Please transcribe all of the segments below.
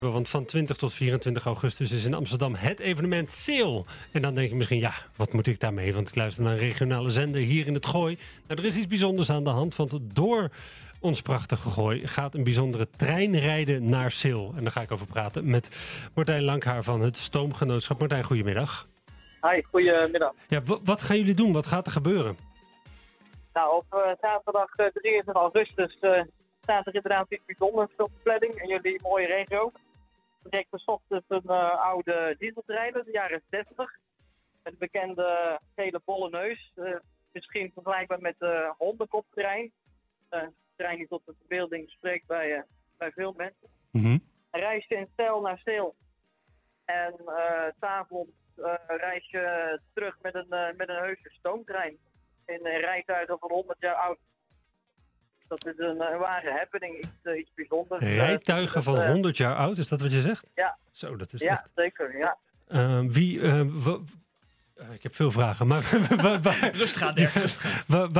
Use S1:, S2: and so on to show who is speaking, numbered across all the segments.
S1: Want van 20 tot 24 augustus is in Amsterdam het evenement Sail. En dan denk je misschien, ja, wat moet ik daarmee? Want ik luister naar een regionale zender hier in het Gooi. Nou, er is iets bijzonders aan de hand, want door ons prachtige Gooi gaat een bijzondere trein rijden naar Sail. En daar ga ik over praten met Martijn Lankhaar van het Stoomgenootschap. Martijn, goedemiddag.
S2: Hi, goedemiddag.
S1: Ja, wat gaan jullie doen? Wat gaat er gebeuren?
S2: Nou, op zaterdag 23 augustus staat er inderdaad iets bijzonders op de planning in jullie mooie regio. Direct bezocht is een oude dieseltrein uit de jaren 60. Met een bekende gele bolle neus. Misschien vergelijkbaar met de hondenkoptrein. Een trein die tot de verbeelding spreekt bij veel mensen.
S1: Mm-hmm.
S2: Een reisje in stijl naar Sail. En 's avonds reis je terug met een heuse stoomtrein. In rijtuigen van 100 jaar oud. Dat is een ware happening, iets bijzonders.
S1: Rijtuigen van 100 jaar oud, is dat wat je zegt?
S2: Ja.
S1: Zo, dat is
S2: ja,
S1: echt...
S2: zeker, ja.
S1: Ik heb veel vragen, maar
S3: Rustig aan, Dirk, rustig aan.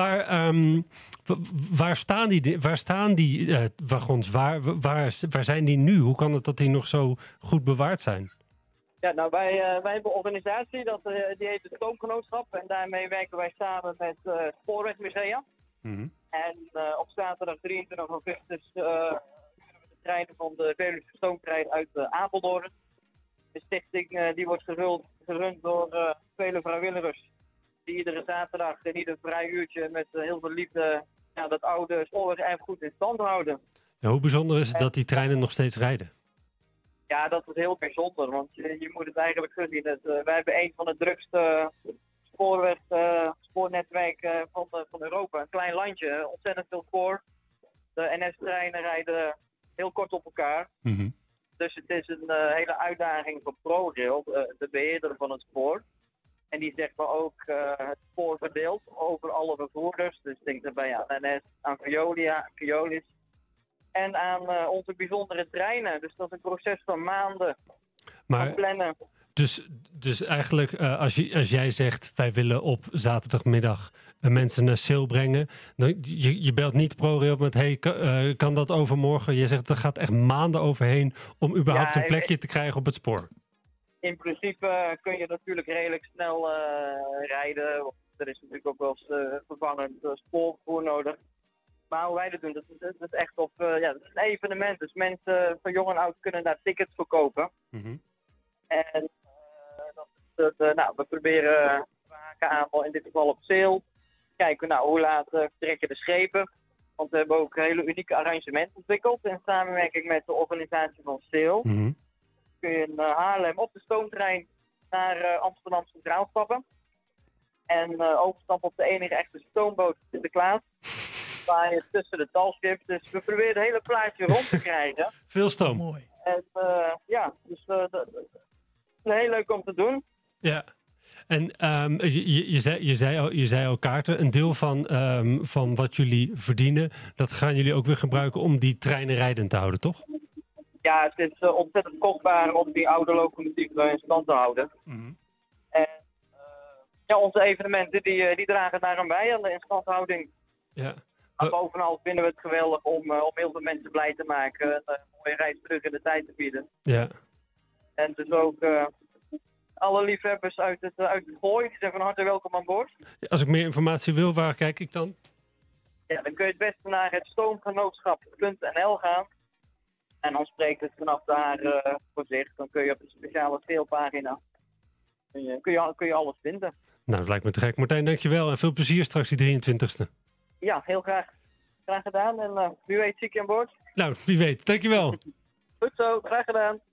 S1: Waar staan die wagons? Waar zijn die nu? Hoe kan het dat die nog zo goed bewaard zijn?
S2: Ja, nou, wij hebben een organisatie, die heet het Stoomgenootschap. En daarmee werken wij samen met Spoorwegmusea.
S1: Mm-hmm.
S2: En op zaterdag 23 augustus huren we de treinen van de Veluwe Stoomtrein uit Apeldoorn. De stichting die wordt gerund door vele vrijwilligers. Die iedere zaterdag in ieder vrij uurtje met heel veel liefde dat oude spoorwegerfgoed in stand houden.
S1: Ja, hoe bijzonder is het dat die treinen nog steeds rijden?
S2: Ja, dat is heel bijzonder, want je moet het eigenlijk zo zien. Wij hebben een van de drukste spoornetwerk van Europa. Een klein landje, ontzettend veel spoor. De NS-treinen rijden heel kort op elkaar.
S1: Mm-hmm.
S2: Dus het is een hele uitdaging voor ProRail, de beheerder van het spoor. En die zegt maar ook het spoor verdeelt over alle vervoerders. Dus denk daarbij aan NS, aan Veolia, Keolis. En aan onze bijzondere treinen. Dus dat is een proces van maanden.
S1: Maar
S2: plannen.
S1: Dus eigenlijk, als jij zegt, wij willen op zaterdagmiddag mensen naar Sail brengen. Dan, je belt niet ProRail met, hey, kan dat overmorgen? Je zegt, er gaat echt maanden overheen om überhaupt een plekje te krijgen op het spoor.
S2: In principe kun je natuurlijk redelijk snel rijden. Er is natuurlijk ook wel eens vervangend spoorvervoer nodig. Maar hoe wij dat doen, dat is echt dat is een evenement. Dus mensen van jong en oud kunnen daar tickets voor kopen.
S1: Mm-hmm.
S2: En we proberen we haken aan, in dit geval op Sail. Kijken hoe laat vertrekken de schepen. Want we hebben ook hele unieke arrangementen ontwikkeld in samenwerking met de organisatie van Sail.
S1: Mm-hmm.
S2: Kun je in Haarlem op de stoomtrein naar Amsterdam Centraal stappen. En overstappen op de enige echte stoomboot Sinterklaas. Waar je tussen de talschip. Dus we proberen het hele plaatje rond te krijgen.
S1: Veel stoom.
S3: Mooi.
S2: En dus dat is heel leuk om te doen.
S1: Ja. En je zei al kaarten. Een deel van wat jullie verdienen, dat gaan jullie ook weer gebruiken om die treinen rijdend te houden, toch?
S2: Ja, het is ontzettend kostbaar om die oude locomotieven in stand te houden.
S1: Mm-hmm.
S2: En onze evenementen die dragen daaraan bij aan de instandhouding.
S1: Ja.
S2: Maar bovenal vinden we het geweldig om heel veel mensen blij te maken. Een mooie reis terug in de tijd te bieden.
S1: Ja.
S2: En dus ook alle liefhebbers uit het Gooi, die zijn van harte welkom aan boord.
S1: Als ik meer informatie wil, waar kijk ik dan?
S2: Ja, dan kun je het beste naar het stoomgenootschap.nl gaan. En dan spreekt het vanaf daar voor zich. Dan kun je op een speciale Sail-pagina kun je alles vinden.
S1: Nou, dat lijkt me te gek. Martijn, dankjewel en veel plezier straks die 23e.
S2: Ja, heel graag. Graag gedaan en wie weet zie ik je aan boord.
S1: Nou, wie weet. Dankjewel.
S2: Goed zo, graag gedaan.